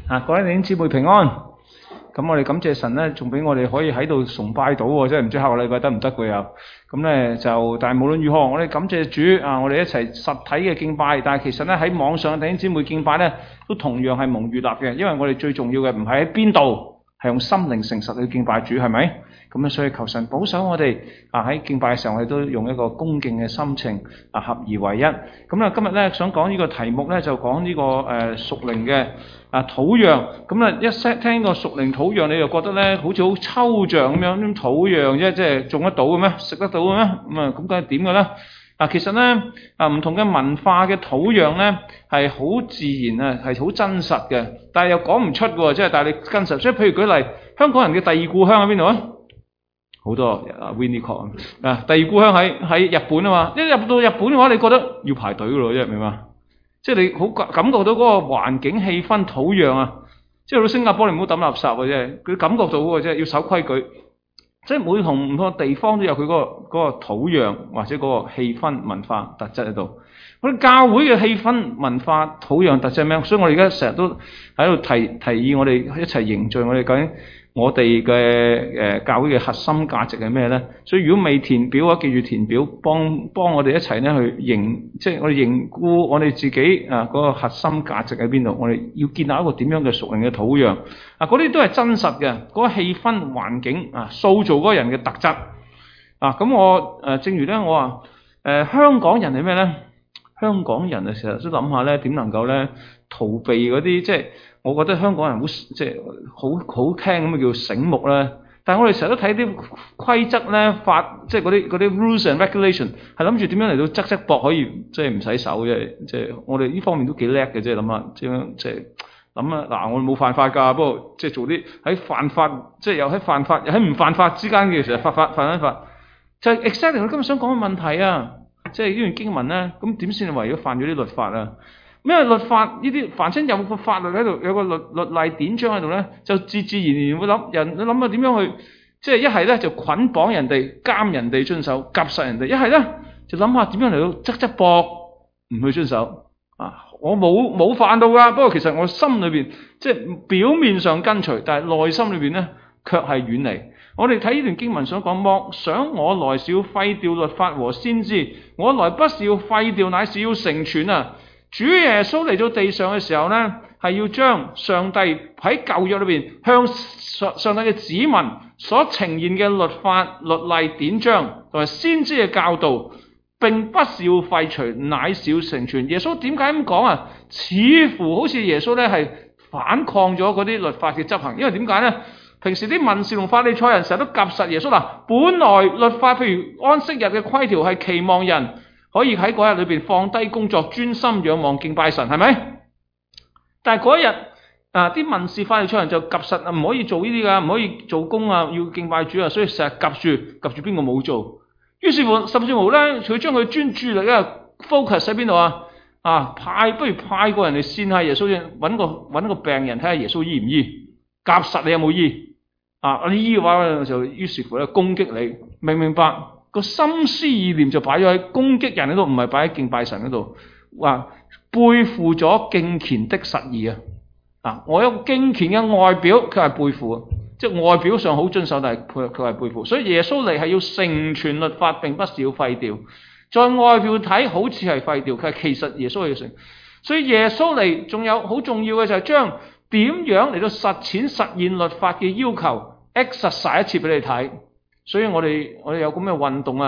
各位弟兄姊妹平安。咁我哋感謝神咧，仲俾我哋可以喺度崇拜到喎，即係唔知下個禮拜得唔得嘅又。咁咧就，但係無論如何，我哋感謝主啊！我哋一齊實體嘅敬拜，但係其實咧喺網上弟兄姊妹敬拜咧，都同樣係蒙悅納嘅，因為我哋最重要嘅唔係喺邊度，係用心靈誠實去敬拜主，係咪？咁咧，所以求神保守我哋喺敬拜嘅時候，我哋都用一個恭敬嘅心情合而為一。咁咧，今日咧想講呢個題目咧，就講呢個屬靈嘅土壤。咁咧一聽個屬靈土壤，你就覺得咧好似好抽象咁樣，啲土壤啫，即係種得到嘅咩？食得到嘅咩？咁梗係點嘅咧？其實咧唔同嘅文化嘅土壤咧係好自然係好真實嘅，但係又講唔出喎，即係但係你跟實。所以譬如舉例，香港人嘅第二故鄉喺邊度啊？好多Winnie Cott 第二故鄉喺日本啊嘛。一入到日本嘅話，你覺得要排隊嘅咯，明嘛？即係你好感覺到嗰個環境氣氛土壤啊，即係到新加坡你唔好抌垃圾嘅啫，佢感覺到嘅啫，要守規矩。即係每同唔同嘅地方都有佢嗰個土壤或者嗰個氣氛文化特質喺度。我哋教會嘅氣氛文化土壤特質係咩？所以我哋而家成日都喺度提議我哋一齊凝聚我哋究竟我哋嘅教會嘅核心價值係咩咧？所以如果未填表嘅，記住填表，幫我哋一齊咧去即係我哋凝固我哋自己嗰個核心價值喺邊度？我哋要建立一個點樣嘅屬靈嘅土壤嗰啲都係真實嘅，嗰個氣氛環境塑造嗰個人嘅特質咁我正如咧我話香港人係咩咧？香港人成日都諗下咧點能夠咧逃避嗰啲即係。我覺得香港人即係好聽咁叫醒目咧，但係我哋成日都睇啲規則咧即係嗰啲 rules and regulation 係諗住點樣嚟到側膊可以即係唔使守嘅，即係我哋呢方面都幾叻嘅，即係諗下點樣即係諗啊嗱，我哋冇犯法㗎，不過即係做啲喺犯法即係又喺犯法又喺唔犯法之間嘅時候犯緊法，就係 exactly 我今日想講嘅問題啊！即係呢段經文咧，咁點先係為咗犯咗啲律法啊？因為律法呢啲，凡親有個法律喺度，有個律例典章喺度咧，就自然會諗人，你諗下點樣去，即係一係咧就捆綁人哋，監人哋遵守，夾實人哋；一係咧就諗下點樣嚟到側膊唔去遵守。我冇犯到噶，不過其實我心裏邊即係表面上跟隨，但係內心裏邊咧卻係遠離。我哋睇呢段經文所講，莫想我來是要廢掉律法和先知，我來不是要廢掉，乃是要成全啊！主耶穌嚟到地上嘅時候呢，係要將上帝喺舊約裏邊向上帝嘅子民所呈現嘅律法、律例、典章同埋先知嘅教導，並不是要廢除，乃是要成全。耶穌點解咁講啊？似乎好似耶穌呢係反抗咗嗰啲律法嘅執行，因為點解呢？平時啲文士同法利賽人成日都夾實耶穌本來律法譬如安息日嘅規條係期望人可以喺嗰日裏邊放低工作，專心仰望敬拜神，係咪？但係嗰一日啲文士法利賽人就夾實唔可以做呢啲噶，唔可以做工要敬拜主所以成日夾住邊個冇做。於是乎甚至乎咧，佢將佢專注力咧 focus 喺邊度不如派個人嚟試下耶穌先，揾個病人睇下耶穌醫唔醫，夾實你有冇醫你醫嘅話就於是乎咧攻擊你，明唔明白？個心思意念就擺咗喺攻擊人嗰度，唔係擺喺敬拜神嗰度。背負咗敬虔的實意我有敬虔嘅外表，佢係背負即係外表上好遵守，但係佢係背負。所以耶穌嚟係要成全律法，並不是要廢掉。在外表睇好似係廢掉，佢係其實耶穌係要成。所以耶穌嚟仲有好重要嘅就係將點樣嚟到實現律法嘅要求 exercise 一次俾你睇。所以我哋有咁嘅運動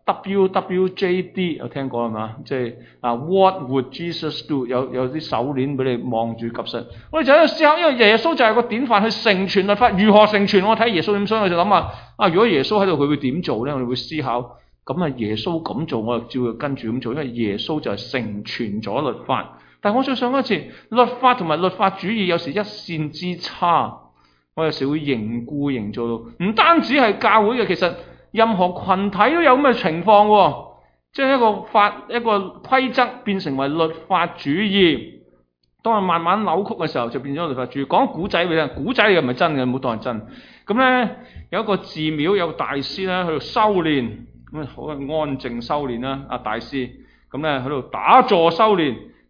WWJD 有聽過係嘛？即係What would Jesus do？ 有啲手鏈俾你望住及實。我哋就喺度思考，因為耶穌就係個典範去成全律法，如何成全？我睇耶穌點，所以我就諗下如果耶穌喺度，佢會點做咧？我哋會思考。咁耶穌咁做，我就照佢跟住咁做，因為耶穌就係成全咗律法。但係我再想一次，律法同埋律法主義有時一線之差。我有時會凝造到，唔單止係教會嘅，其實任何群體都有咁嘅情況喎。將一個規則變成為律法主義，當係慢慢扭曲嘅時候，就變咗律法主義。講古仔俾你聽，古仔又唔係真嘅，唔好當係真。咁咧有一個寺廟有個大師咧喺度修煉，咁好安靜修煉啦。大師咁咧喺度打坐修煉。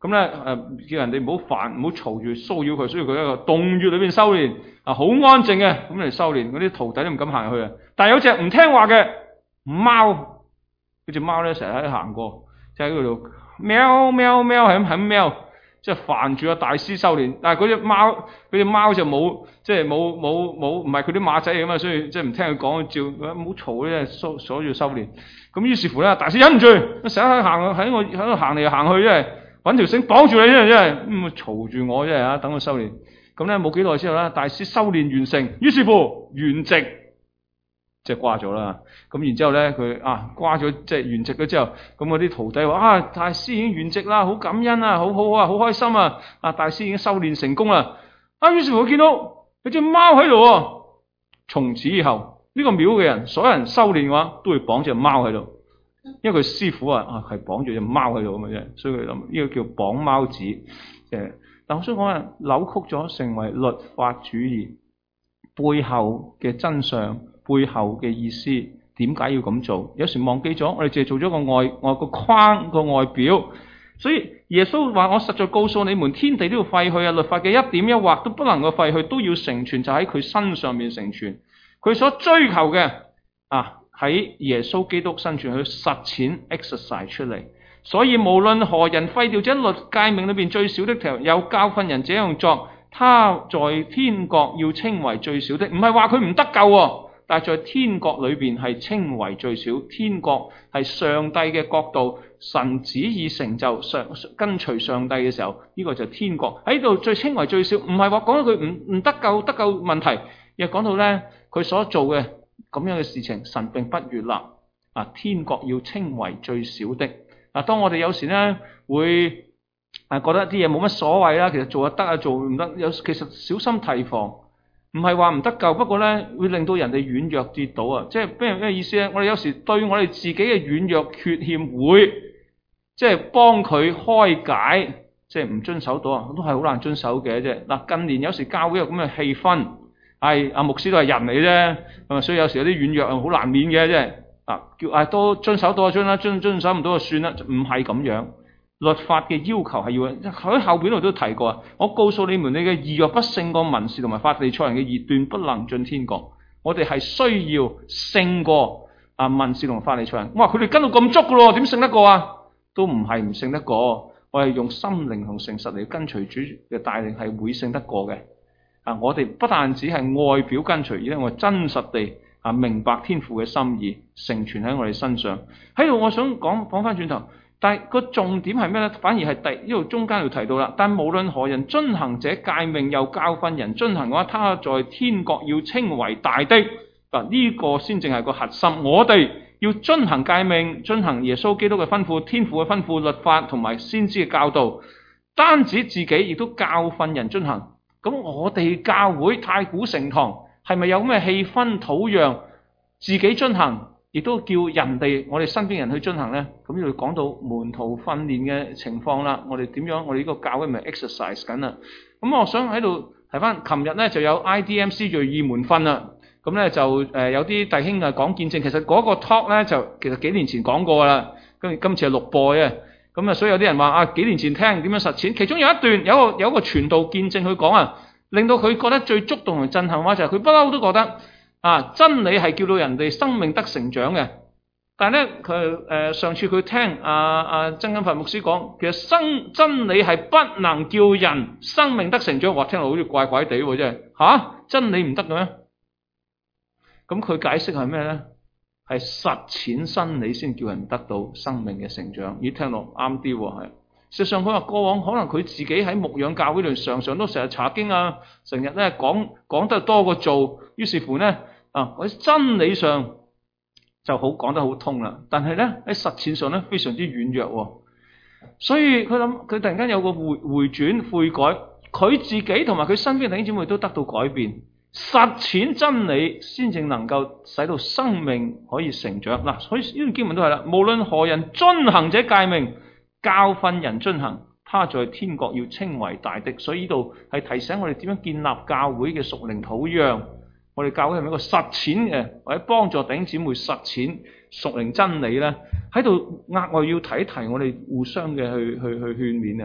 咁咧叫人哋唔好煩，唔好嘈住騷擾佢，所以佢喺個洞穴裏邊修煉好安靜嘅咁嚟修煉，嗰啲徒弟都唔敢行去啊。但係有隻唔聽話嘅貓，嗰隻貓咧成日喺度行過，就喺嗰度喵喵喵係咁喵，即係煩住個大師修煉。但係嗰隻貓就冇，即係冇唔係佢啲馬仔咁啊，所以即係唔聽佢講，照唔好嘈咧，鎖住修煉。咁於是乎咧，大師忍唔住，成日喺度行嚟行去，即係揾條繩綁住你，真係咁嘈住我，真係啊！等我修煉。咁咧冇幾耐之後咧，大師修煉完成，於是乎圓寂，即係掛咗啦。咁然之後咧，佢掛咗即係圓寂咗之後，咁嗰啲徒弟話大師已經圓寂啦，好感恩啊，好好啊，好開心啊！大師已經修煉成功啦。於是乎我見到有隻貓喺度喎。從此以後呢個廟嘅人，所有人修煉嘅話都會綁隻貓喺度，因為佢師傅係綁住隻貓喺度咁嘅啫，所以佢諗呢個叫綁貓子。但我想講扭曲咗成為律法主義背後嘅真相，背後嘅意思，點解要咁做？有時忘記咗，我哋淨係做咗個外個框個外表。所以耶穌話：我實在告訴你們，天地都要廢去啊，律法嘅一點一畫都不能夠廢去，都要成全，就喺佢身上面成全。佢所追求嘅喺耶穌基督身上去實踐 exercise 出嚟。所以無論何人廢掉這律誡命裏邊最小的條，又教訓人這樣作，他在天國要稱為最小的。唔係話佢唔得救，但係在天國裏邊係稱為最小。天國係上帝嘅國度，神旨意成就，跟隨上帝嘅時候，呢個就係天國喺度最稱為最小。唔係話講到佢唔得救問題，而係講到咧佢所做嘅咁樣嘅事情，神並不悅納。天國要稱為最小的。當我哋有時咧會覺得啲嘢冇乜所謂啦，其實做就得做唔得，其實小心提防，唔係話唔得救，不過咧會令到人哋軟弱跌倒啊！即係咩意思咧？我哋有時對我哋自己嘅軟弱缺陷會即係幫佢開解，即係唔遵守到都係好難遵守嘅啫。近年有時教會有咁嘅氣氛，牧師都係人嚟啫，所以有時有啲軟弱好難免嘅啫。叫多遵守多遵啦，遵守唔到就算啦，唔係咁樣。律法嘅要求係要喺後邊度都提過。我告訴你們，你嘅義若不勝過文士同埋法利賽人嘅義，斷不能進天國。我哋係需要勝過文士同法利賽人。哇，佢哋跟到咁足噶咯，點勝得過啊？都唔係唔勝得過，我係用心靈同誠實嚟跟隨主嘅帶領，係會勝得過嘅。我哋不但只係外表跟隨，而且我真實地明白天父嘅心意，成全喺我哋身上。喺度我想講翻轉頭，但係個重點係咩咧？反而係呢度中間要提到啦。但無論何人遵行這誡命，又教訓人遵行嘅話，他在天國要稱為大的。呢個先正係個核心。我哋要遵行誡命，遵行耶穌基督嘅吩咐、天父嘅吩咐、律法同埋先知嘅教導，單止自己亦都教訓人遵行。咁我哋教會太古城堂係咪有咩氣氛土壤？自己遵行，亦都叫人哋我哋身邊人去遵行呢？咁要講到門徒訓練嘅情況啦。我哋點樣？我哋呢個教會咪 exercise 緊啦。咁我想喺度提翻，琴日呢就有 IDMC 銳意門訓啦。咁呢就有啲弟兄講見證，其實嗰個 talk 呢就其實幾年前講過啦。跟住今次係錄播嘅。咁所以有啲人話幾年前聽點樣實踐，其中有一段有一個傳道見證佢講令到佢覺得最觸動同震撼嘅話就係佢不嬲都覺得真理係叫到人哋生命得成長嘅。但係咧佢上次佢聽曾金發牧師講，其實真理係不能叫人生命得成長。哇，聽落好似怪怪地喎，真係真理唔得嘅咩？咁佢解釋係咩咧？係實踐真理先叫人得到生命嘅成長。咦，聽落啱啲喎，係。事實上佢話過往可能佢自己喺牧養教會度常常都成日查經成日咧講得多過做，於是乎咧喺真理上就好講得好通啦，但係咧喺實踐上咧非常之軟弱。所以佢突然間有個回轉悔改，佢自己同埋佢身邊嘅弟兄姊妹都得到改變。實踐真理先至能夠使到生命可以成長。所以呢段經文都係啦，無論何人遵行這誡命，教訓人遵行，他在天國要稱為大的。所以呢度係提醒我哋點樣建立教會嘅屬靈土壤。我哋教會係咪一個實踐嘅，或者幫助弟兄姊妹實踐屬靈真理咧？喺度額外要提一提我哋互相嘅去勸勉啊！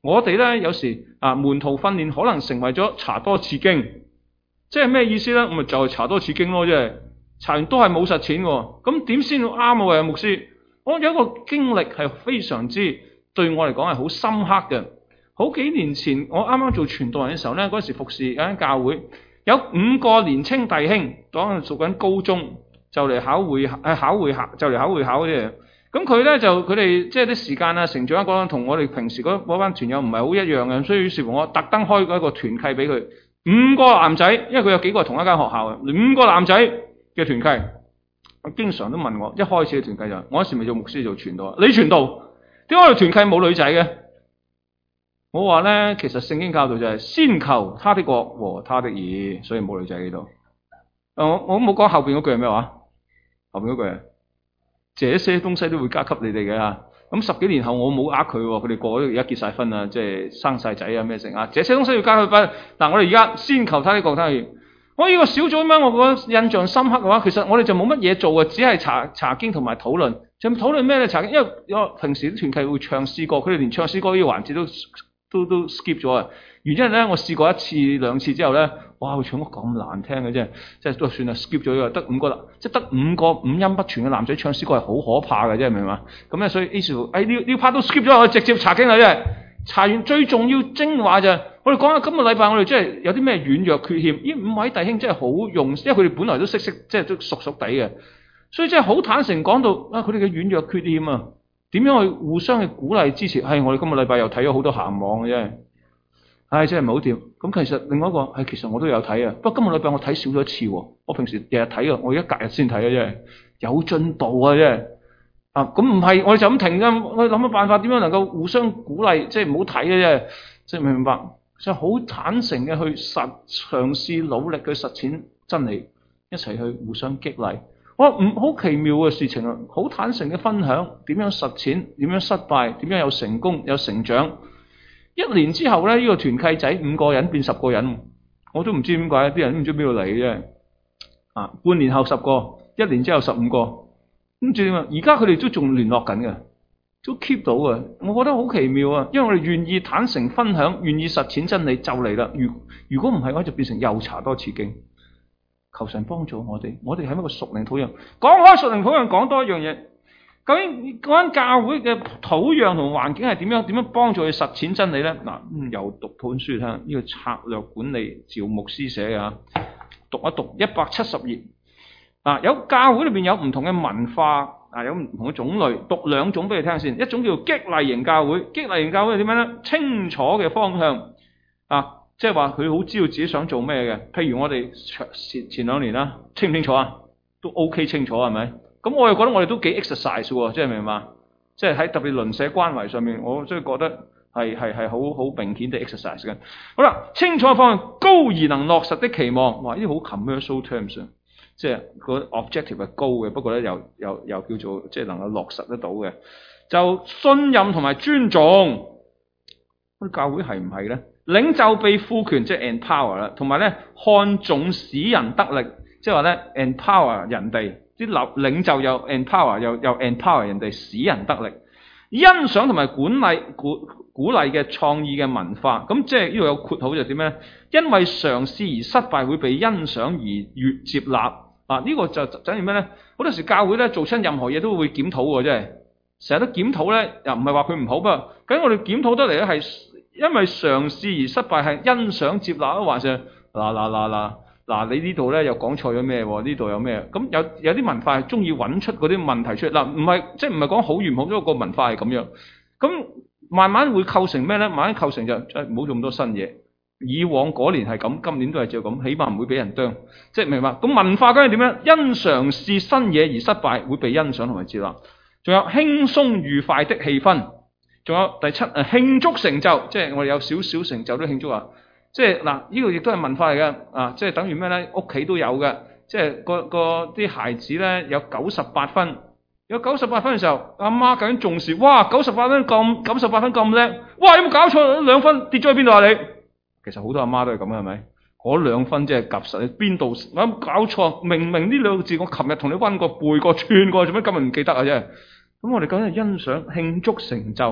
我哋咧有時門徒訓練可能成為咗查多次經，即係咩意思咧？咁咪就係查多次經咯，即係查完都係冇實踐喎。咁點先啱啊？喂，牧師，我有一個經歷係非常之對我嚟講係好深刻嘅。好幾年前我啱啱做傳道人嘅時候咧，嗰時服侍有間教會，有5個年青弟兄，當時讀緊高中，就嚟考會考嘅。咁佢哋即係啲時間啊，成長嗰同我哋平時嗰班團友唔係好一樣嘅，所以於是乎我特登開過一個團契俾佢，5個男仔，因為佢有幾個係同一間學校嘅，5個男仔嘅團契。我經常都問我，一開始嘅團契就我嗰時咪做牧師做傳道，你傳道點解我哋團契冇女仔嘅？我話咧，其實聖經教導就係先求他的國和他的義，所以冇女仔喺度。我冇講後邊嗰句係咩話？後邊嗰句係這些東西都會加給你哋嘅嚇。咁10幾年後我冇呃佢喎，佢哋個個都而家結晒婚啊，即係生晒仔啊咩成啊。這些東西要加佢分。嗱，我哋而家先求他的國他的義。我呢個小組咁樣，我覺得印象深刻嘅話，其實我哋就冇乜嘢做嘅，只係查經同埋討論。就討論咩咧？查經，因為平時啲團契會唱詩歌，佢哋連唱詩歌呢個環節都 skip 咗啊！原因係咧，我試過1次2次之後咧，哇！佢唱得咁難聽嘅啫，即係都算啦 skip 咗呢個，得5個啦，即係得5個五音不全嘅男仔唱詩歌係好可怕嘅啫，明嘛？咁咧，所以呢 part 都 skip 咗，我直接查經啦，真係查完最重要精華就係我哋講下今個禮拜我哋真係有啲咩軟弱缺陷，呢5位弟兄真係好用，因為佢哋本來都識即係都熟地嘅，所以真係好坦誠講到佢哋嘅軟弱缺陷啊！點樣去互相去鼓勵支持？我哋今個禮拜又睇咗好多鹹網嘅啫，真係唔好掂。咁其實另外一個其實我都有睇啊，不過今個禮拜我睇少咗一次喎。我平時日日睇啊，我而家隔日先睇啊，真係有進步啊，真係咁唔係我哋就咁停㗎，我哋諗個辦法點樣能夠互相鼓勵，即係唔好睇嘅啫，即係明唔明白？就好坦誠嘅去嘗試努力去實踐真理，一齊去互相激勵。好奇妙嘅事情啊！好坦誠嘅分享，點樣實踐，點樣失敗，點樣有成功有成長。1年之後咧，呢個團契仔5個人變10個人，我都唔知點解，啲人都唔知邊度嚟嘅啫。半年後10個，1年之後15個，跟住而家佢哋都仲聯絡緊嘅，都 keep 到嘅。我覺得好奇妙啊！因為我哋願意坦誠分享，願意實踐真理就嚟啦。如果唔係嘅話，就變成又查多次經。求神幫助我哋係一個屬靈土壤。講開屬靈土壤，講多一樣嘢。究竟嗰間教會嘅土壤同環境係點樣幫助佢實踐真理咧？又讀本書睇下，呢個策略管理趙牧師寫嘅，讀一讀170頁。有教會裏邊有唔同嘅文化，有唔同嘅種類，讀2種俾你聽先。一種叫激勵型教會，激勵型教會係點樣咧？清楚嘅方向即係話佢好知道自己想做咩嘅。譬如我哋前2年啦，清唔清楚啊？都 OK 清楚係咪？咁我又覺得我哋都幾 exercise 喎，即係明唔明啊？即係喺特別鄰舍關懷上面，我真係覺得係好明顯地 exercise 嘅。好啦，清楚嘅方向，高而能落實的期望，哇！呢啲好 commercial terms 啊，即係個 objective 係高嘅，不過咧又叫做即係能夠落實得到嘅，就信任同埋尊重。啲教會係唔係咧？領袖被賦權即係 empower 啦，同埋咧看重使人得力，即係話咧 empower 人哋，啲領袖又 empower 又 empower 人哋使人得力，欣賞同埋鼓勵嘅創意嘅文化。咁即係呢度有括號就點咧？因為嘗試而失敗會被欣賞而越接納。呢個就等於咩咧？好多時教會咧做親任何嘢都會檢討喎，真係成日都檢討咧，又唔係話佢唔好，不過咁我哋檢討得嚟咧係。因為嘗試而失敗係欣賞接納啊，還是嗱你呢度咧又講錯咗咩？呢度有咩？咁有啲文化係中意揾出嗰啲問題出嚟。唔係即係唔係講好與唔好，因為個文化係咁樣。咁慢慢會構成咩咧？慢慢構成就唔好做咁多新嘢。以往嗰年係咁，今年都係照咁，起碼唔會俾人啄。即係明白？咁文化究竟點樣？因嘗試新嘢而失敗會被欣賞同埋接納。仲有輕鬆愉快的氣氛。仲有第7，慶祝成就，即係我哋有少少成就都慶祝啊！即係嗱，呢個亦都係文化嚟嘅，即係等於咩咧？屋企都有嘅，即係啲孩子咧有98分，有98分嘅時候，阿媽究竟重視，哇98分咁叻，哇有冇搞錯？2分跌咗去邊度啊你？其實好多阿媽都係咁嘅，係咪？嗰2分即係夾實，邊度啱搞錯？明明呢2個字我琴日同你溫過背過串過，做咩今日唔記得啊？啫？咁我哋究竟係欣賞慶祝成就。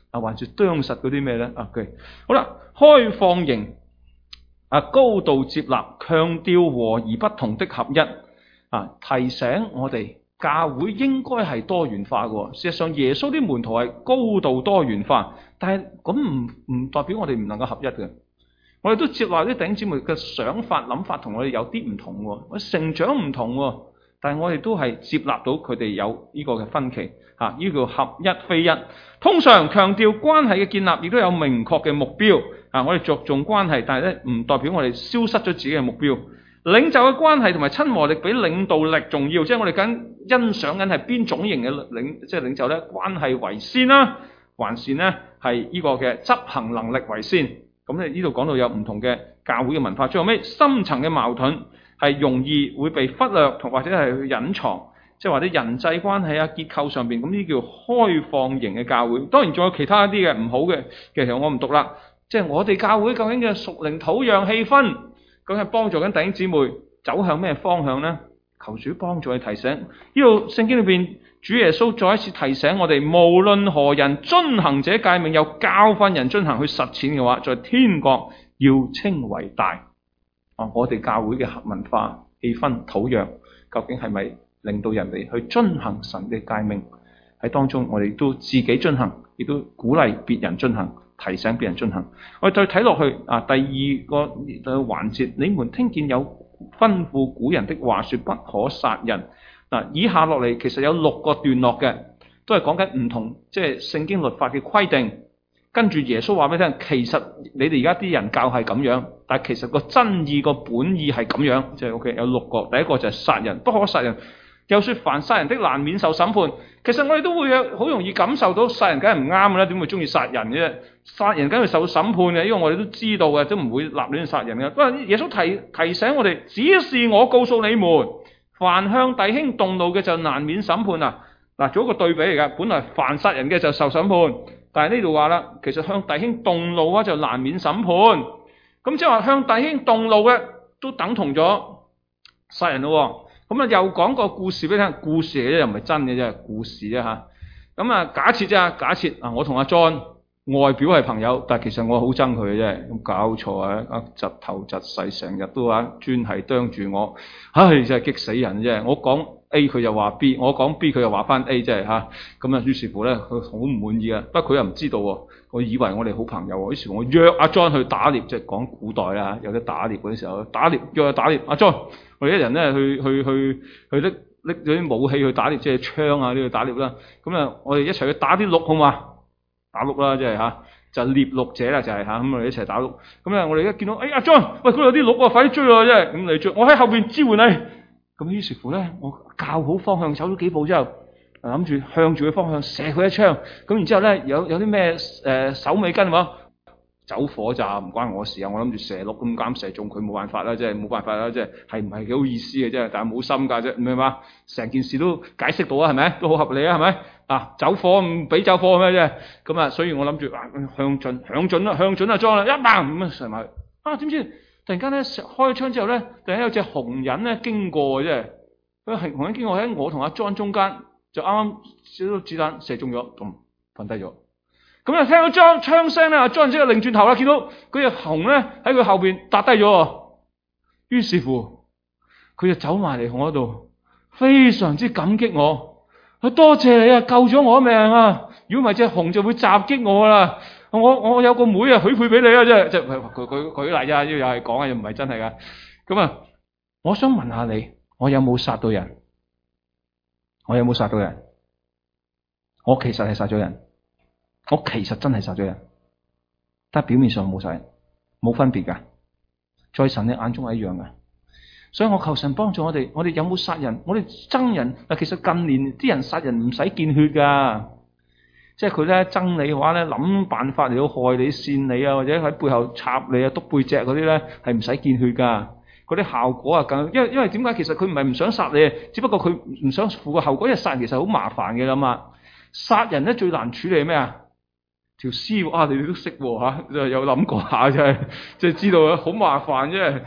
還是啄實嗰啲咩咧？好啦，開放型高度接納，強調和而不同的合一提醒我哋教會應該係多元化嘅。事實上，耶穌啲門徒係高度多元化，但係咁唔代表我哋唔能夠合一嘅。我哋都接納啲弟兄姊妹嘅想法諗法同我哋有啲唔同，我成長唔同，但係我哋都係接納到佢哋有呢個嘅分歧，呢個合一非一。通常強調關係嘅建立，亦都有明確嘅目標。我哋着重關係，但係咧唔代表我哋消失咗自己嘅目標。領袖嘅關係同埋親和力比領導力重要，即係我哋欣賞緊係邊種型嘅領袖咧？關係為先啦，還是呢係呢個嘅執行能力為先？咁咧呢度講到有唔同嘅教會嘅文化，最後尾深層嘅矛盾係容易會被忽略同或者係去隱藏，即係或者人際關係結構上邊，咁呢叫開放型嘅教會。當然仲有其他一啲嘅唔好嘅，其實我唔讀啦。即係我哋教會究竟嘅屬靈土壤氣氛，究竟係幫助緊弟兄姊妹走向咩方向呢？求主幫助去提醒。呢度聖經裏邊，主耶穌再一次提醒我哋，無論何人遵行這誡命，又教訓人遵行去實踐嘅話，在天國要稱為大。我哋教會嘅文化氣氛土壤，究竟係咪令到人哋去遵行神嘅誡命？喺當中我哋都自己遵行，亦都鼓勵別人遵行，提醒別人遵行。我哋再睇落去第二個環節，你們聽見有吩咐古人的話說不可殺人。以下落嚟其實有6個段落嘅，都係講緊唔同即係聖經律法嘅規定。跟住耶穌話俾你聽，其實你哋而家啲人教係咁樣，但係其實個真意個本意係咁樣。即係 OK， 有6個。第一個就係殺人，不可殺人。又說凡殺人的難免受審判。其實我哋都會好容易感受到殺人梗係唔啱嘅啦，點會中意殺人嘅？殺人梗係受審判嘅，因為我哋都知道嘅，都唔會立亂殺人嘅。不過耶穌提醒我哋，只是我告訴你們，凡向弟兄動怒嘅就難免審判啊！做一個對比嚟㗎，本來凡殺人嘅就受審判，但係呢度話啦，其實向弟兄動怒就難免審判。咁即係話向弟兄動怒嘅都等同咗殺人咯。咁又講個故事俾你聽，故事嚟啫，又唔係真嘅啫，故事啫嚇。咁假設我同阿 John 外表係朋友，但係其實我好憎佢嘅啫。咁搞錯啊！窒頭窒勢，成日都專係啄住我，真係激死人啫！我講 A 佢又話 B， 我講 B 佢又話翻 A， 真係嚇。咁於是乎咧，佢好唔滿意啊。不過佢又唔知道喎，我以為我哋好朋友喎。於是我約阿 John 去打獵，即係講古代啦，有得打獵嗰啲時候，約佢打獵。阿 John，我哋一人咧去拎咗啲武器去打獵，即係槍呢度打獵啦。咁我哋一齊去打啲鹿好嘛？打鹿啦，即係就獵鹿者啦，就係咁我哋一齊打鹿。咁我哋一見到，阿 John，喂，嗰度有啲鹿快啲追我啫！咁你追，我喺後邊支援你。咁於是乎咧，我校好方向，走咗幾步之後，諗住向住佢方向射佢一槍。咁然之後咧，有啲咩手尾跟喎？走火咋，唔關我事啊！我諗住射鹿咁啱射中佢，冇辦法啦，即係冇辦法啦，即係唔係幾好意思嘅啫，但係冇心㗎啫，明嘛？成件事都解釋到啊，係咪？都好合理啊，係咪？走火唔俾走火咩啫？咁所以我諗住向準裝啦，一棒咁射埋去。點知突然間咧開槍之後咧，突然間有隻紅人咧經過嘅啫。佢紅人經過喺我同阿 John 中間，就啱啱少少子彈射中咗，咁瞓低咗。咁聽到槍聲咧，阿 John 即刻擰轉頭啦，見到嗰隻熊咧喺佢後邊搭低咗。於是乎，佢就走埋嚟我度，非常之感激我。佢多謝你啊，救咗我命啊！如果唔係隻熊就會襲擊我啦。我有個妹啊，許配俾你啊，即係佢舉例咋，又係講啊，又唔係真係噶。咁我想問下你，我有冇殺到人？我有冇殺到人？我其實係殺咗人。我其實真係殺咗人，但係表面上冇殺人，冇分別噶，在神嘅眼中係一樣噶。所以我求神幫助我哋，我哋有冇殺人？我哋憎人其實近年啲人殺人唔使見血噶，即係佢咧憎你嘅話咧，諗辦法嚟到害你、扇你啊，或者喺背後插你啊、督背脊嗰啲咧，係唔使見血噶。嗰啲效果更，因為點解？其實佢唔係唔想殺你，只不過佢唔想負個後果，因為殺人其實好麻煩嘅啦嘛。殺人咧最難處理係咩啊？條屍你哋都識喎嚇，有諗過下真係，即係知道好麻煩啫。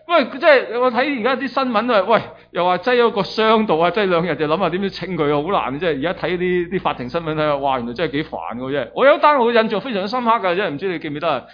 喂，即係我睇而家啲新聞都係，喂，又話擠咗個箱度啊，擠2日就諗下點樣清佢啊，好難啊！即係而家睇啲法庭新聞睇，哇，原來真係幾煩嘅啫。我有一單我印象非常深刻嘅，即係唔知你記唔記得啊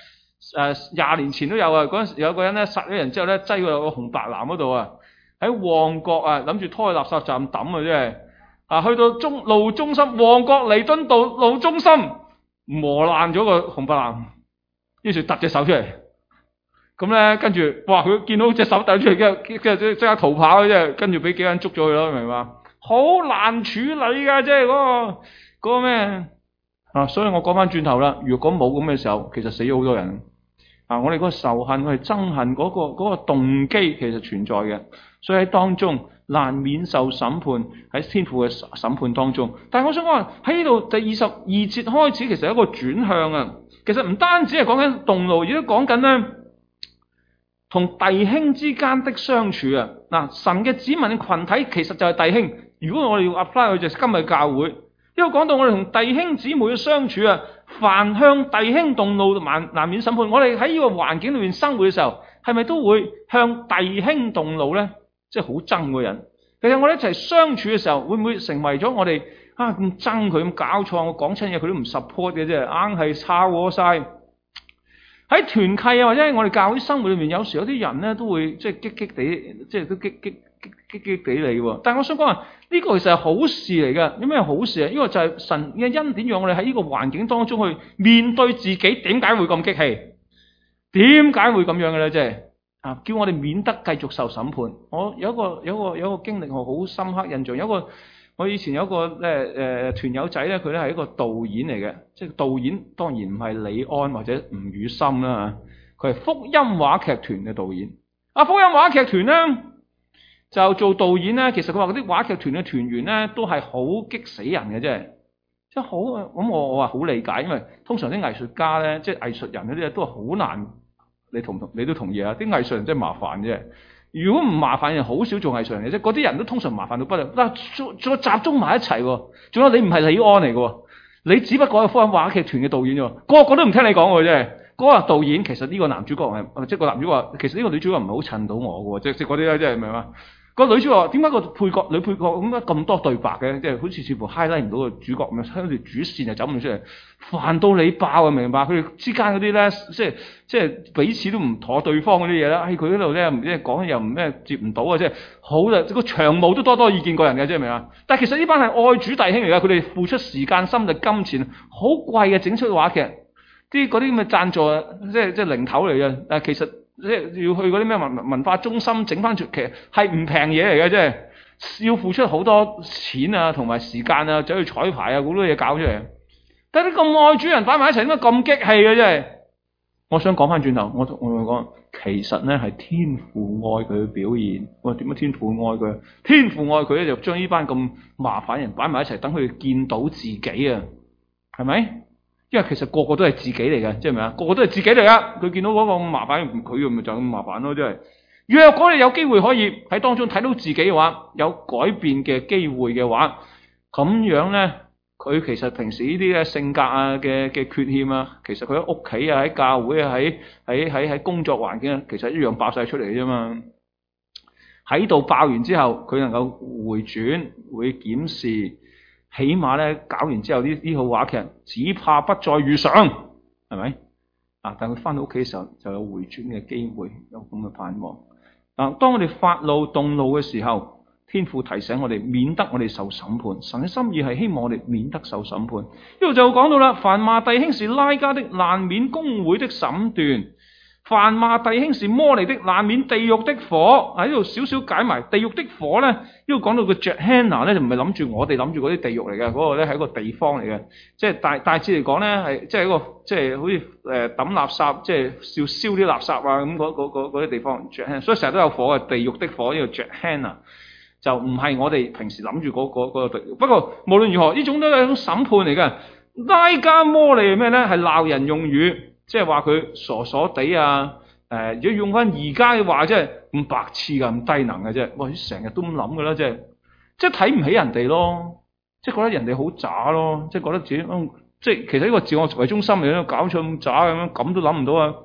？20年前都有啊，嗰陣時有個人咧殺咗人之後咧，擠個紅白藍嗰度啊，喺旺角啊，諗住拖去垃圾站抌啊，即係啊，去到路中心旺角彌敦道路中心磨爛咗個紅白藍，於是突隻手出嚟。咁咧，跟住，哇！佢見到隻手掟出嚟，跟住即刻逃跑嘅啫，跟住俾幾個人捉咗佢咯，明嘛？好難處理㗎，即係嗰個咩啊？所以我講翻轉頭啦，如果冇咁嘅時候，其實死咗好多人啊！我哋嗰個仇恨，我哋憎恨嗰個動機其實存在嘅，所以喺當中難免受審判，喺天父嘅審判當中。但係我想講喺呢度第22節開始，其實有一個轉向啊！其實唔單止係講緊動怒，而都講緊咧，同弟兄之間的相處啊，嗱，神嘅子民嘅群體其實就係弟兄。如果我哋要 apply 去就今日教會，因為講到我哋同弟兄姊妹嘅相處啊，凡向弟兄動怒難免審判。我哋喺呢個環境裏面生活嘅時候，係咪都會向弟兄動怒咧？即係好憎嗰人。其實我哋一齊相處嘅時候，會唔會成為咗我哋咁憎佢咁搞錯？我講親嘢佢都唔 support 嘅啫，硬係抄我晒。喺團契啊，或者喺我哋教會生活裏面，有時有啲人咧都會即係激激地，即係都激地你喎。但係我想講呢個其實係好事嚟嘅。有咩好事啊？呢個就係神嘅恩典，讓我哋喺呢個環境當中去面對自己，點解會咁激氣？點解會咁樣嘅咧？即係叫我哋免得繼續受審判。我有一個經歷，我好深刻印象。我以前有一個團友仔咧，佢咧係一個導演嚟嘅，即係導演當然唔係李安或者吳宇森啦，佢係福音話劇團嘅導演。福音話劇團咧就做導演咧，其實佢話嗰啲話劇團嘅團員咧都係好激死人嘅啫，即係好咁我話好理解，因為通常啲藝術家咧，即係藝術人嗰啲都係好難，你都同意啊？啲藝術人真係麻煩啫。如果唔麻煩，人好少做藝術人嘅啫。嗰啲人都通常麻煩到不得了。嗱，再集中埋一齊喎。仲有你唔係李安嚟嘅，你只不過係福音話劇團嘅導演啫。個個都唔聽你講嘅啫。嗰個導演其實呢個男主角係，即係個男主角，其實呢個女主角唔係好襯到我嘅，即係嗰啲咧，即係明嘛？個女主角點解個女配角咁多對白嘅？即係好似似乎 highlight 唔到個主角咁樣，好似主線就走唔出嚟，煩到你爆啊！明白？佢哋之間嗰啲咧，即係彼此都唔妥對方嗰啲嘢啦。喺佢嗰度咧，唔知講又唔咩接唔到啊！即係好啦，個場務都多意見過人嘅，即係明嘛？但係其實呢班係愛主弟兄嚟㗎，佢哋付出時間、心力、金錢，好貴嘅整出話劇。嗰啲咁嘅贊助啊，即係零頭嚟嘅。但係其實即係要去嗰啲咩文化中心整翻出，其實係唔平嘢嚟嘅，即係要付出好多錢啊，同埋時間啊，走去彩排啊，好多嘢搞出嚟。但係啲咁愛主人擺埋一齊，點解咁激氣嘅？真係，我想講翻轉頭，我講其實咧係天父愛佢嘅表現。我點解天父愛佢？天父愛佢咧就將呢班咁麻煩人擺埋一齊，等佢見到自己啊，係咪？因為其實個個都係自己嚟嘅，即係咪啊？個個都係自己嚟噶。佢見到嗰個咁麻煩，佢咪就咁麻煩咯，即係。若果你有機會可以喺當中睇到自己嘅話，有改變嘅機會嘅話，咁樣咧，佢其實平時呢啲嘅性格啊嘅缺陷啊，其實佢喺屋企啊、喺教會啊、喺工作環境啊，其實一樣爆晒出嚟啫嘛。喺度爆完之後，佢能夠回轉、會檢視。起碼咧搞完之後呢套話劇，只怕不再遇上，係咪？但佢翻到屋企嘅時候就有回轉嘅機會，有咁嘅盼望。當我哋發怒動怒嘅時候，天父提醒我哋，免得我哋受審判。神嘅心意係希望我哋免得受審判。呢度就講到啦，凡罵弟兄是拉加的，難免公會的審斷。凡罵弟兄是魔利的，難免地獄的火。喺呢度少少解埋地獄的火咧，呢度講到個 Gehenna 咧，就唔係諗住我哋諗住嗰啲地獄嚟嘅，嗰個咧係一個地方嚟嘅。即係大致嚟講咧，係即係一個即係好似抌垃圾，即係要燒啲垃圾啊咁嗰啲地方。Gehenna，所以成日都有火嘅，地獄的火呢個 Gehenna，就唔係我哋平時諗住嗰個地獄。不過無論如何，呢種都係一種審判嚟嘅。拉加魔利係咩咧？係鬧人用語。即係話佢傻傻地啊！如果用翻而家嘅話，即係咁白痴㗎，咁低能嘅啫。哇！成日都咁諗㗎啦，即係睇唔起人哋咯，即係覺得人哋好渣咯，即係覺得自己即係其實呢個自我為中心嚟嘅，搞錯咁渣咁樣，咁都諗唔到啊！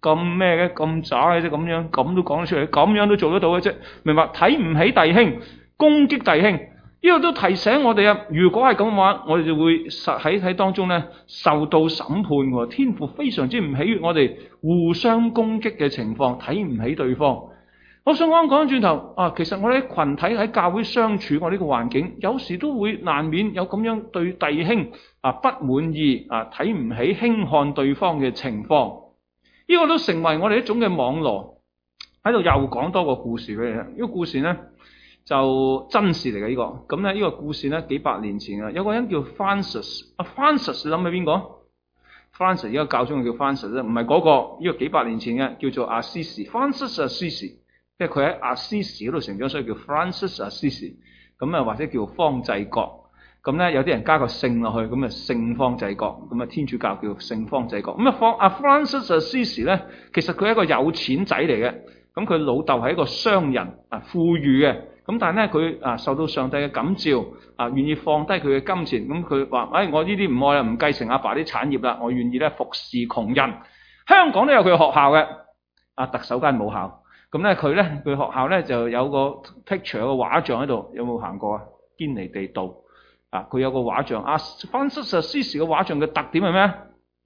咁咩嘅，咁渣嘅啫，咁都講得出嚟，咁樣都做得到嘅啫，明白？睇唔起弟兄，攻擊弟兄，呢個都提醒我哋啊！如果係咁嘅話，我哋就會喺當中咧受到審判喎。天父非常之唔喜悅我哋互相攻擊嘅情況，睇唔起對方。我想講轉頭啊，其實我哋群體喺教會相處，我呢個環境有時都會難免有咁樣對弟兄不滿意睇唔起、輕看對方嘅情況。呢個都成為我哋一種嘅網羅。喺度又講多個故事俾你聽。呢個故事咧就真事嚟嘅呢個。咁咧呢個故事咧幾百年前啊，有個人叫 Francis。Francis 你諗起邊個？Francis 而家教宗叫 Francis 唔係嗰個。呢個幾百年前嘅叫做阿西士 Francis Assisi。即係佢喺阿西士嗰度成長，所以叫 Francis Assisi。咁或者叫方濟各。咁咧有啲人加個聖落去，咁聖方濟各。咁天主教叫聖方濟各。咁Francis Assisi 咧，其實佢係一個有錢仔嚟嘅。咁佢老豆係一個商人富裕嘅。咁但係咧佢受到上帝嘅感召願意放低佢嘅金錢。咁佢話：我呢啲唔愛啦，唔繼承阿爸啲產業啦，我願意咧服侍窮人。香港都有佢嘅學校嘅，特首間母校。咁咧佢學校咧就有個 picture 有個畫像喺度，有冇行過啊？堅尼地道佢有個畫像。Francis Assisi 嘅畫像嘅特點係咩？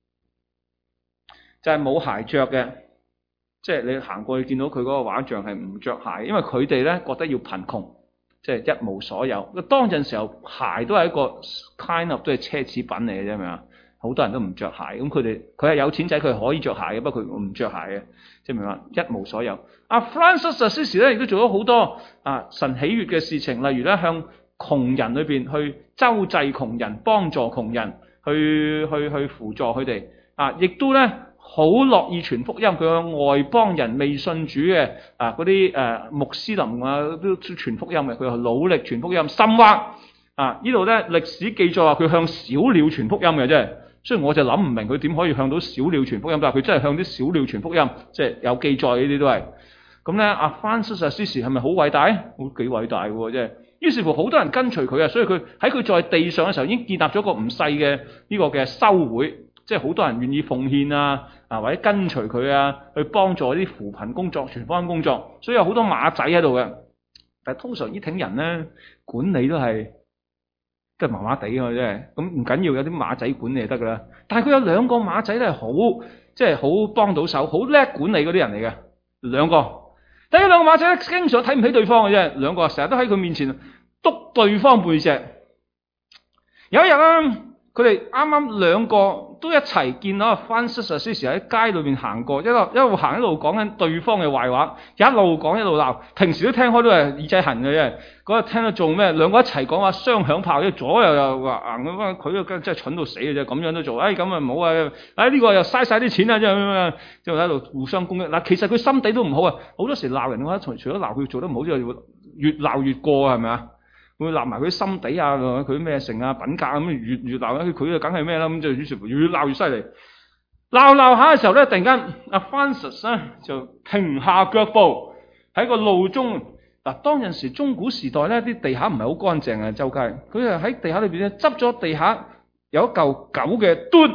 就係冇鞋着嘅，即係你行過去見到佢嗰個畫像係唔着鞋，因為佢哋咧覺得要貧窮，即係一無所有。當陣時候鞋都係一個 kind of 都係奢侈品嚟嘅啫，係咪啊？好多人都唔着鞋，咁佢係有錢仔，佢係可以着鞋嘅，不過佢唔着鞋嘅，即係明白一無所有。Francis Assisi 咧亦都做咗好多神喜悅嘅事情，例如咧向窮人裏邊去周濟窮人，幫助窮人，去輔助佢哋亦都咧好樂意傳福音。佢嘅外邦人未信主嘅嗰啲穆斯林都傳福音嘅，佢係努力傳福音。甚或呢度咧歷史記載話佢向小鳥傳福音嘅啫。雖然我就諗唔明佢點可以向到小鳥傳福音，但係佢真係向啲小鳥傳福音，即係有記載呢啲都係。咁咧Francis Assisi係咪好偉大？好幾偉大喎，即係。於是乎好多人跟隨佢所以佢喺佢在地上嘅時候已經建立咗個唔細嘅呢個嘅修會，即係好多人願意奉獻或者跟隨佢去幫助啲扶貧工作、傳福音工作，所以有好多馬仔喺度嘅。但係通常呢挺人咧管理都係麻麻地嘅啫，咁唔緊要，有啲馬仔管理就得噶啦。但係佢有兩個馬仔咧，即係好幫到手，好叻管理嗰啲人嚟嘅。兩個，第一兩個馬仔咧，經常睇唔起對方嘅啫。兩個成日都喺佢面前督對方背脊。有一日佢哋啱啱兩個都一齊見到Francis Assisi喺街裏邊行過，一路行一路講緊對方嘅壞話，一路講一路鬧。平時都聽開都係耳仔痕嘅啫。嗰日聽到做咩？兩個一齊講話雙響炮，一左又話佢真係蠢到死嘅啫，咁樣都做。咁唔好呢個又嘥晒啲錢即係喺度互相攻擊。其實佢心底都唔好好多時鬧人嘅話，除咗鬧佢做得唔好之外，越鬧越過係咪啊？會鬧埋佢心底佢咩成品格咁，越鬧佢就梗係咩啦，咁就於是乎越鬧越犀利。鬧下嘅時候咧，突然間Francis 咧就停下腳步喺個路中。當陣時中古時代咧，啲地下唔係好乾淨啊，周街佢就喺地下裏邊咧執咗地下有一嚿狗嘅嘟，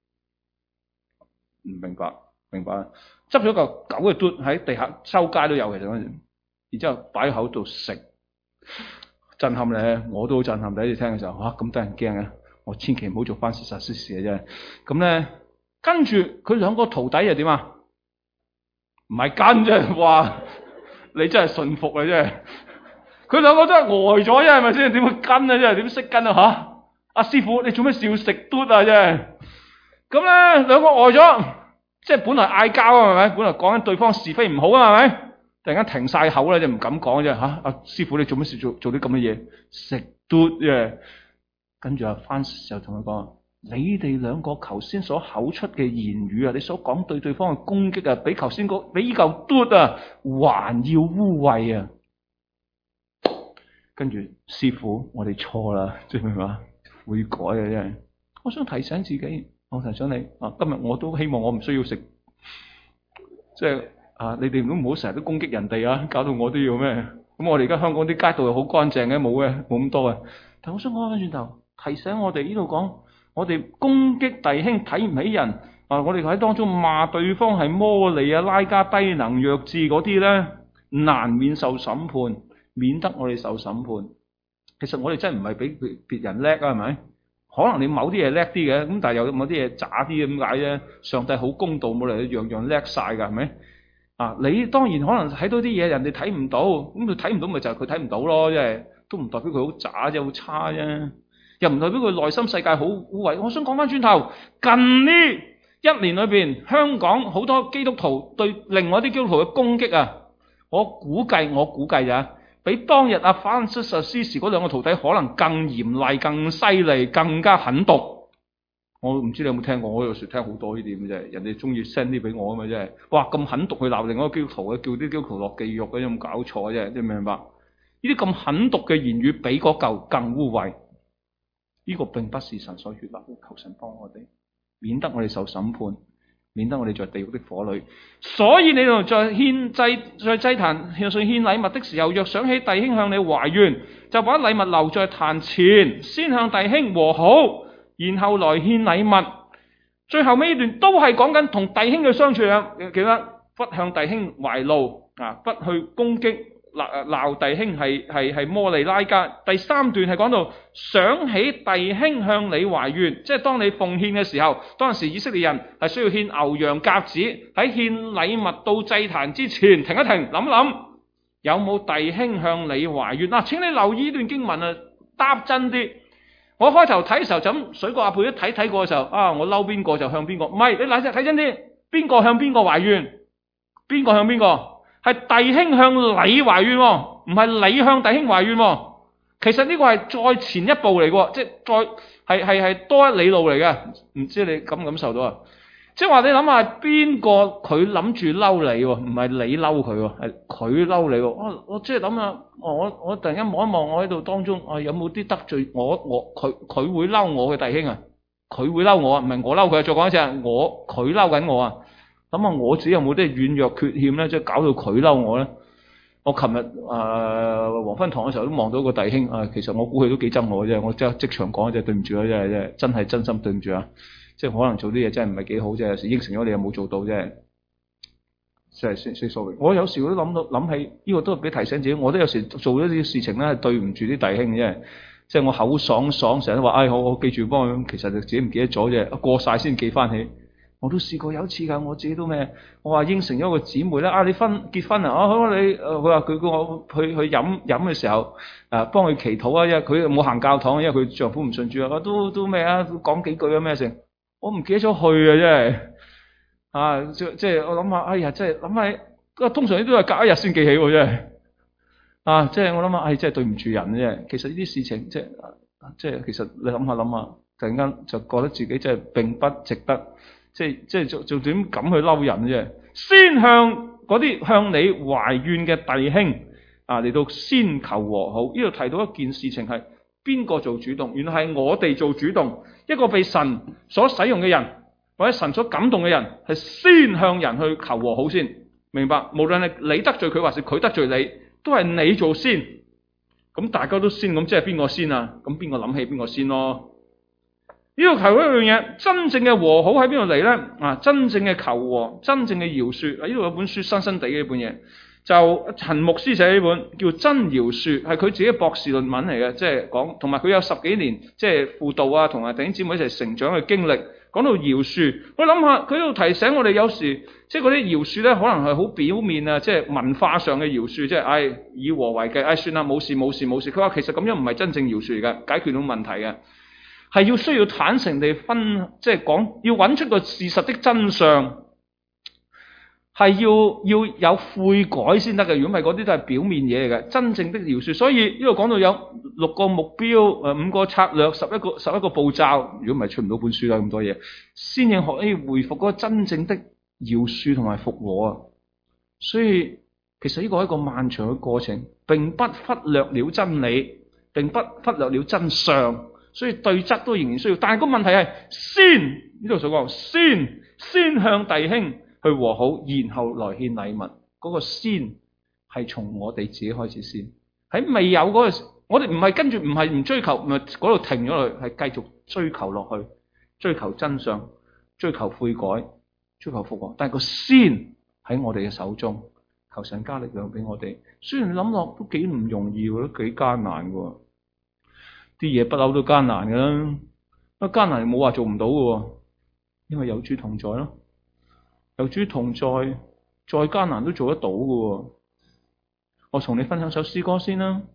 唔明白執咗嚿狗嘅嘟喺地下周街都有，其實嗰陣，然之後擺喺口度食。震撼咧，我都好震撼。第一次聽嘅時候，咁得人驚嘅，我千祈唔好做翻事實嘅啫。咁咧，跟住佢兩個徒弟又點啊？唔係跟啫，話你真係信服啊！真係，佢兩個都係呆咗啫，係咪先？點會跟啊？真係點識跟啊？阿師傅，你做咩笑食嘟啊？真係。咁咧，兩個呆咗，即係本來嗌交係咪？本來講緊對方是非唔好啊，係咪？突然間停晒口啦，就唔敢講啫嚇！阿師傅，你做乜事做啲咁嘅嘢？食嘟啫！跟住Francis就同佢講：你哋兩個頭先所口出嘅言語你所講對對方嘅攻擊比頭先比依嚿嘟還要污穢啊！跟住師傅，我哋錯啦，即係咩話？悔改啊！真係，我想提醒自己，我提醒你今日我都希望我唔需要食，即係。你哋都唔好成日都攻擊人哋搞到我都要咩？咁我哋而家香港啲街道又好乾淨嘅，冇咁多嘅。但我想講翻轉頭，提醒我哋呢度講，我哋攻擊弟兄睇唔起人， 我哋喺當中罵對方係魔利啊、拉加、低能、弱智嗰啲咧，難免受審判，免得我哋受審判。其實我哋真係唔係比別人叻啊，係咪？可能你某啲嘢叻啲嘅，咁但係有某啲嘢渣啲嘅，點解啫？上帝好公道，冇嚟樣樣叻晒㗎，係咪？你當然可能睇到啲嘢人哋睇唔到，咁佢睇唔到咪就係佢睇唔到咯，即係都唔代表佢好渣啫，好差啫，又唔代表佢內心世界好污穢。我想講翻轉頭，近呢1年裏邊，香港好多基督徒對另外啲基督徒嘅攻擊啊，我估計咋，比當日阿法蘭西斯司時嗰兩個徒弟可能更嚴厲、更犀利、更加狠毒。我唔知你有冇聽過，我有時聽好多呢啲咁啫，人哋中意 send 啲俾我啊嘛，真係，哇咁狠毒去鬧另外一個基督徒，叫啲基督徒落地獄嘅，有冇搞錯啫？你明唔明白？呢啲咁狠毒嘅言語比嗰嚿更污穢，呢個並不是神所悅納，求神幫我哋，免得我哋受審判，免得我哋在地獄的火裏。所以你哋在獻祭、在祭壇上獻禮物的時候，若想起弟兄向你懷怨，就把禮物留在壇前，先向弟兄和好，然後來獻禮物。最後尾呢段都係講緊同弟兄嘅相處啊！記得不向弟兄懷怒啊，不去攻擊鬧弟兄係摩利拉加。第3段係講到想起弟兄向你懷怨，即係當你奉獻嘅時候，當時以色列人係需要獻牛羊鴿子，喺獻禮物到祭壇之前停一停，諗一諗有冇弟兄向你懷怨。請你留意呢段經文啊，答真啲。我開頭睇嘅時候就咁水過鴨背，一睇過嘅時候我嬲邊個就向邊個，唔係，你睇真啲，邊個向邊個懷怨，邊個向邊個，係弟兄向你懷怨，唔係你向弟兄懷怨。其實呢個係再前一步嚟嘅，即係再係多一里路嚟嘅，唔知你感唔感受到啊？即係話你諗下，邊個佢諗住嬲你，唔係你嬲佢，係佢嬲你。我即係諗下，我突然間望一望我喺度當中，有冇啲得罪佢會嬲我嘅弟兄啊？佢會嬲我啊？唔係我嬲佢。再講一次，佢嬲緊我啊！諗下我自己有冇啲軟弱缺陷咧，即係搞到佢嬲我咧？我琴日黃昏堂嘅時候都望到個弟兄其實我估佢都幾憎我啫，我即場講啫，對唔住啊，真係真心對唔住啊！即係可能做啲嘢真係唔係幾好啫，有時應承咗你又冇做到啫，即係say sorry。我有時都諗起呢個都係俾提醒自己，我都有時做咗啲事情咧係對唔住啲弟兄嘅，即係我口爽成日都話好，我記住幫佢，其實就自己唔記得咗啫，過晒先記翻起。我都試過有一次㗎，我自己都我話應承咗個姊妹咧，你結婚啊，好你佢話佢叫我去飲嘅時候幫佢祈禱啊，因為佢冇行教堂，因為佢丈夫唔信主啊，都講幾句啊咩成。我唔記得咗去啊，真係即係我諗下，哎呀，即係諗起，通常都係隔一日先記起喎，真係即係我諗下，真係對唔住人啫。其實呢啲事情即係其實你諗下，突然間就覺得自己真係並不值得，即係做點咁去嬲人啫。先向嗰啲向你懷怨嘅弟兄嚟到先求和好。呢度提到一件事情係邊個做主動？原來係我哋做主動。一個被神所使用嘅人，或者神所感動嘅人，係先向人去求和好先，明白？無論係你得罪佢，或是佢得罪你，都係你做先。咁大家都先，咁即係邊個先啊？咁邊個諗起邊個先咯？呢度求一樣嘢，真正嘅和好喺邊度嚟咧？真正嘅求和，真正嘅饒恕。呢度有本書新新地嘅一本嘢，就陳牧師寫呢本叫《真饒恕》，係佢自己嘅博士論文嚟嘅，即係講，同埋佢有10幾年即係輔導啊，同埋弟兄姊妹一齊成長嘅經歷，講到饒恕。我諗下，佢喺度提醒我哋，有時即係嗰啲饒恕咧，可能係好表面啊，即係文化上嘅饒恕，即係以和為貴，算啦，冇事。佢話其實咁樣唔係真正饒恕嚟嘅，解決到問題嘅，係需要坦誠地即係講，要揾出個事實的真相。係要有悔改先得嘅，如果唔係嗰啲都係表面嘢嚟嘅，真正的饒恕。所以呢度講到有6個目標，5個策略，11個步驟。如果唔係出唔到本書啦，咁多嘢，先至可以回復嗰個真正的饒恕同埋復和啊。所以其實呢個係一個漫長嘅過程，並不忽略了真理，並不忽略了真相。所以對質都仍然需要，但係個問題係先呢度所講，先向弟兄去和好，然後來獻禮物。嗰個先係從我哋自己開始先。喺未有嗰個，我哋唔係唔追求，唔係嗰度停咗落去，係繼續追求落去，追求真相， 追求悔改、追求復活，但係個先喺我哋嘅手中，求神加力量俾我哋。雖然諗落都幾唔容易，都幾艱難嘅，啲嘢不嬲都艱難嘅啦。啊，艱難冇話做唔到嘅，因為有主同在咯。有主同在，再艱難都做得到嘅。我同你分享首詩歌先啦。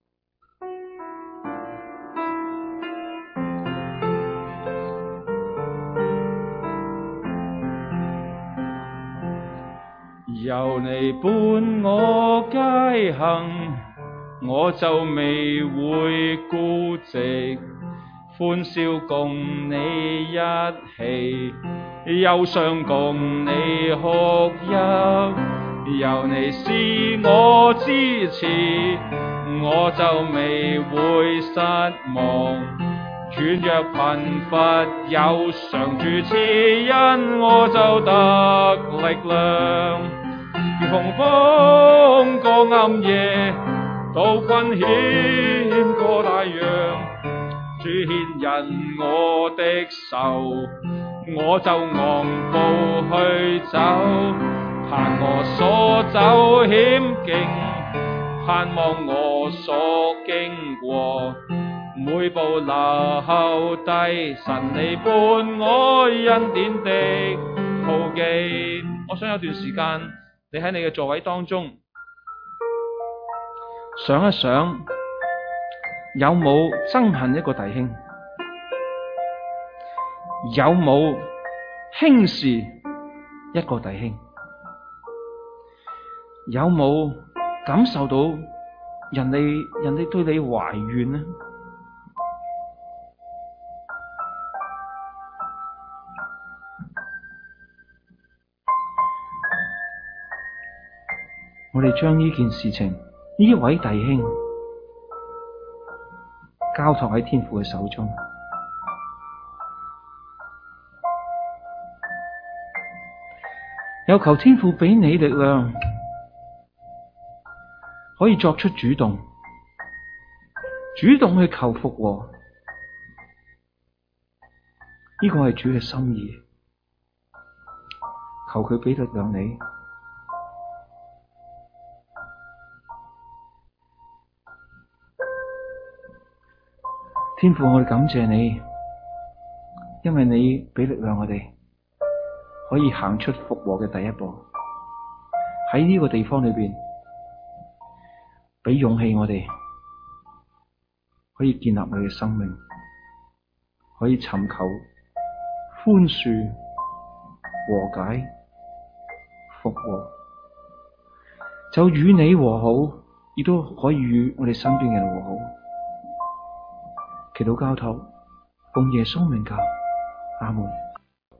有你伴我街行，我就未會孤寂，歡笑共你一起，憂傷共你哭泣，有你是我支持，我就未會失望。軟弱貧乏有常主賜恩，我就得力量。如狂風過暗夜，渡困險過大洋，主牽引我的手，我就昂步去走，盼我所走險境，盼望我所經過，每步留低神你伴我恩典的途徑。我想有段時間，你喺你嘅座位當中想一想，有冇憎恨一個弟兄？有冇輕視一個弟兄？有冇感受到人哋對你懷怨呢？我哋將呢件事情，呢位弟兄交託喺天父嘅手中，有求天父俾你力量，可以作出主動去求復和。呢個係主嘅心意，求佢俾力量你。天父，我哋感謝你，因為你俾力量我哋，可以行出復和嘅第一步。喺呢個地方裏邊，俾勇氣我哋，可以建立我哋嘅生命，可以尋求寬恕、和解、復和，就與你和好，亦都可以與我哋身邊嘅人和好。祈禱交託，奉耶穌名求，阿門。